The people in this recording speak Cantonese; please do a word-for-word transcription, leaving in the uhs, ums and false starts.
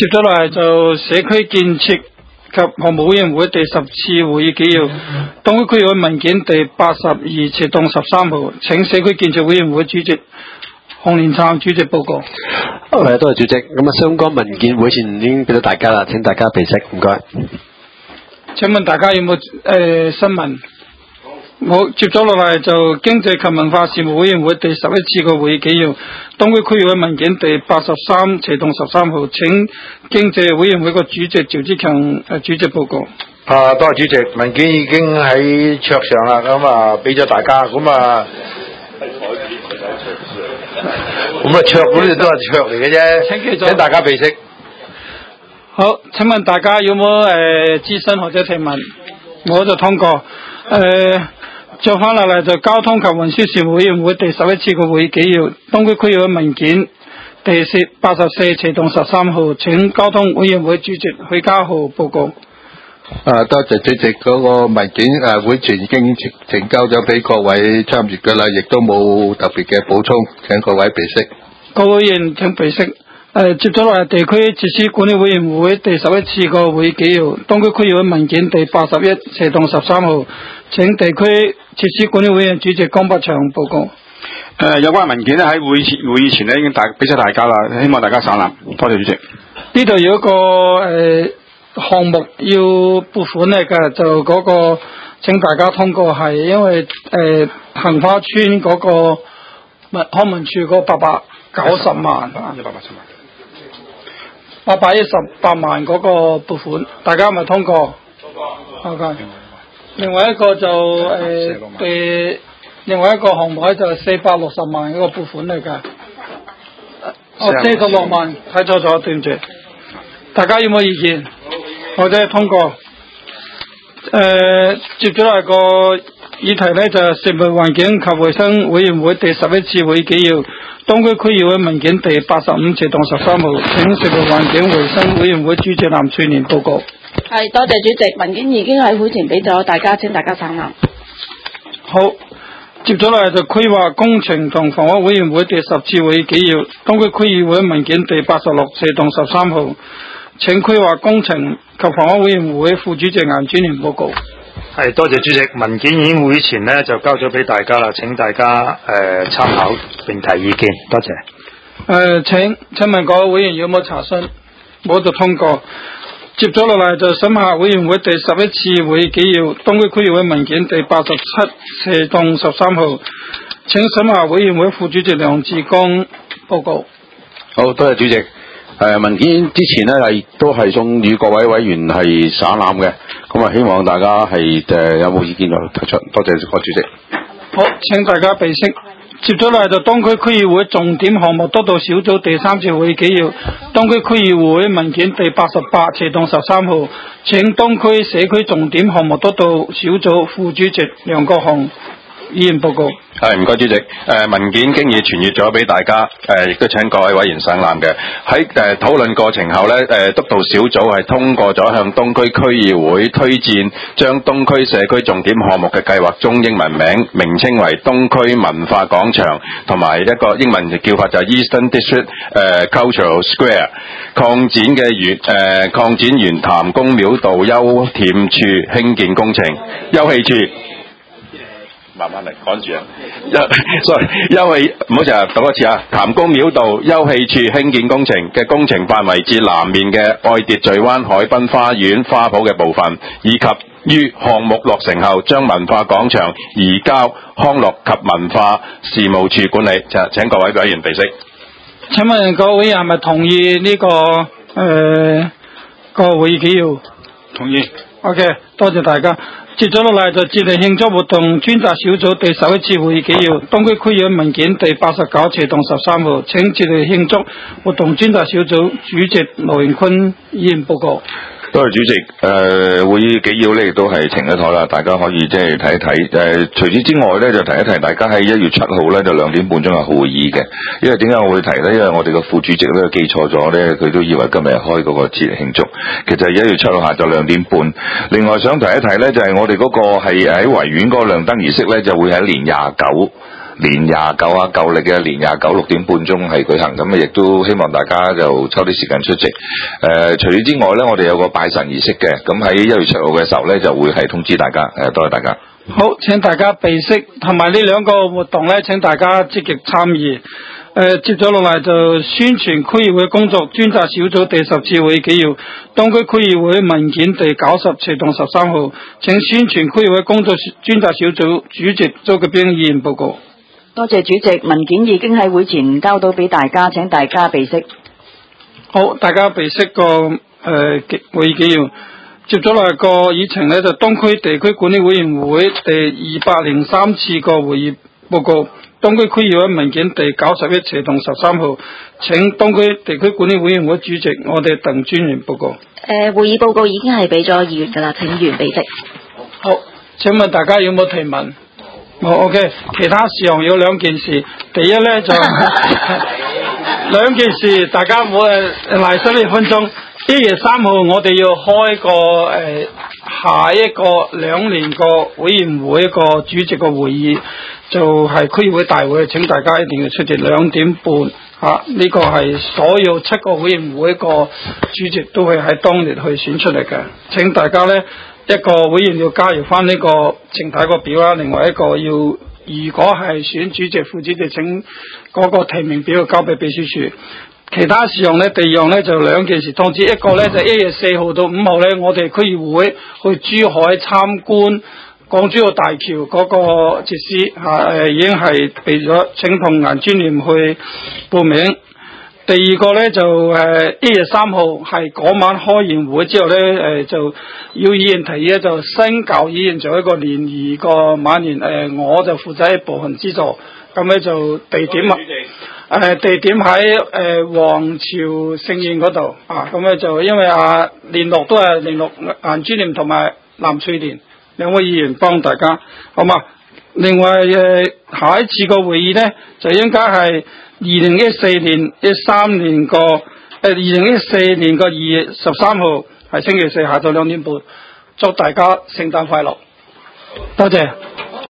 接咗落嚟就社區建設及項目委員會第十次會議紀要，東區區議會文件第八十二斜棟十三號，請社區建設委員會主席洪連琛主席報告。 誒，多謝主席。咁啊，相關文件會前已經俾到大家啦，請大家備悉，唔該。 請問大家有冇誒、呃、新聞？冇。接咗落嚟就經濟及文化事務委員會第十一次個會議紀要，東區區議會文件第八十三斜棟十三號，請經濟委員會個主席趙志強誒主席報告。 啊，多謝主席，文件已經喺桌上啦，咁啊俾咗大家，咁啊咁啊桌嗰啲都係桌嚟嘅啫，請請大家備悉。 好，請問大家有冇誒諮詢或者提問？我就通過。誒、呃，再翻落嚟就交通及運輸事務委員會第十一次個會議紀要，東區區議會文件第四八十四斜棟十三號，請交通委員會主席許家豪報告。 啊，多謝主席，嗰、那個文件誒會前已經呈交咗俾各位參與㗎啦，亦都冇特別嘅補充，請各位備悉。 各位議員請備悉。誒、呃，接咗落嚟地區設施管理委員會第十一次個會議紀要，東區區議會文件第八十一斜棟十三號，請地區設施管理委員主席江伯祥報告。 誒、呃，有關文件咧喺會前會議前咧已經大俾咗大家啦，希望大家省覽。多謝主席。 呢度有一個誒項目要撥款嚟嘅，就嗰、那個請大家通過係因為誒杏、呃、花村嗰個物康文署嗰八百九十萬， 一百八十萬， 八百一十八萬嗰個撥款，大家咪通過？通過。好嘅。另外一個就誒誒，另外一個項目咧就係四百六十萬嗰個撥款嚟嘅。哦，四十六萬，睇錯咗，對唔住。大家有冇意見？或者通過？誒、呃，接咗嚟個議題咧就係食物環境及衛生委員會第十一次會議紀要，東區區議會文件第八十五斜棟十三號，請食物環境衛生委員會主席藍翠蓮報告。 係，多謝主席，文件已經喺會前俾咗大家，請大家省覽。 好，接咗嚟就規劃工程同房屋委員會第十次會議紀要，東區區議會文件第八十六斜棟十三號，請規劃工程及房屋委員會副主席顏專員報告。 係，多謝主席，文件已經會前呢就交咗俾大家啦，請大家誒參、呃、考並提意見，多謝。誒、 呃，請請問各位委員有冇查詢？冇就通過。接咗落嚟就審核委員會第十一次會議紀要，東區區議會文件第八十七斜棟十三號，請審核委員會副主席梁志剛報告。 好，多謝主席。誒、呃，文件之前呢係都係送與各位委員係省覽嘅，咁啊希望大家係誒、呃、有冇意見就提出，多謝個主席。 好，請大家備悉。接咗嚟就東區區議會重點項目督導小組第三次會議紀要，東區區議會文件第八十八斜棟十三號，請東區社區重點項目督導小組副主席梁國雄議員報告。 係，唔該主席。誒、呃、文件經已傳閱咗俾大家，誒亦都請各位委員省覽嘅。喺誒討論過程後咧，誒、呃、督導小組係通過咗向東區區議會推薦將東區社區重點項目嘅計劃中英文名名稱為東區文化廣場，同埋一個英文叫法就係 Eastern District 誒、呃、Cultural Square 擴展嘅園誒擴展園譚公廟道休憩處興建工程休憩處。慢慢嚟，趕住啊！sorry，休憩唔好成日讀一次啊！譚公廟道休憩處興建工程嘅工程範圍至南面嘅愛秩序灣海濱花園花圃嘅部分，以及於項目落成後將文化廣場移交康樂及文化事務處管理。就請各位委員備悉。 請問各位係咪同意呢、這個誒、呃、個會議紀要？ 同意。 OK， 多謝大家。接咗落嚟就節日慶祝活動專責小組第十一次會議紀要，東區區議會文件第八十九斜棟十三號，請節日慶祝活動專責小組主席羅榮坤議員報告。 多謝主席。誒、呃、會議紀要咧亦都係呈咗台啦，大家可以即係睇一睇。誒、呃、除此之外咧，就提一提大家喺一月七號咧就兩點半鐘有會議嘅。因為點解我會提咧？因為我哋個副主席咧記錯咗咧，佢都以為今日開嗰個節日慶祝，其實係一月七號下晝兩點半。另外想提一提咧，就係、是、我哋嗰個係喺維園嗰個亮燈儀式咧，就會喺年廿九。 年廿九啊，舊歷嘅年廿九六點半鐘係舉行，咁啊亦都希望大家就抽啲時間出席。誒、呃，除此之外咧，我哋有個拜神儀式嘅，咁喺一月七號嘅時候咧就會係通知大家。誒，多謝大家。 好，請大家備悉，同埋呢兩個活動咧，請大家積極參與。誒、呃，接咗落嚟就宣傳區議會工作專責小組第十次會議紀要，東區區議會文件第九十斜棟十三號，請宣傳區議會工作專責小組主席周潔兵議員報告。 多謝主席，文件已經喺會前交到俾大家，請大家備悉。 好，大家備悉個誒、呃、會議紀要。接咗落嚟個議程呢，就東區地區管理委員會第二百零三次個會議報告，東區區議會文件第九十一斜棟十三號，請東區地區管理委員會主席我哋鄧專員報告。誒、 呃，會議報告已經係俾咗議員㗎啦，請議員備悉。 好，請問大家有冇提問？冇 OK， 其他事項有兩件事，第一呢，就兩件事，大家冇誒賴十二分鐘。一月三號我哋要開個誒、呃、下一個兩年個委員會個主席個會議，就係、是、區議會大會，請大家一定要出席兩點半嚇。呢、這個係所有七個委員會個主席都會喺當年去選出嚟嘅。請大家呢一個委員要加入翻呢個呈體個表啦，另外一個要如果係選主席副主席，請嗰個提名表交俾秘書處。其他事項呢，第二樣呢就兩件事通知，一個呢就一月四號到五號呢，我哋區議會去珠海參觀港珠澳大橋嗰個設施嚇，誒、啊、已經係備咗，請同顏專員去報名。第二個呢，就誒一月三號係嗰晚開完會之後呢，誒、呃、就要議員提議就新舊議員做一個聯誼個晚年，誒、呃、我就負責部分資助，咁呢就地點啊。誒、呃、地點喺誒、呃、皇朝聖宴嗰度啊，咁咧就因為啊聯絡都係聯絡顏專員同埋藍翠蓮兩位議員幫大家，好嘛？另外誒、呃、下一次個會議咧就應該係二零一四年一三年個誒二零一四年個二月十三號係星期四下晝兩點半，祝大家聖誕快樂，多謝。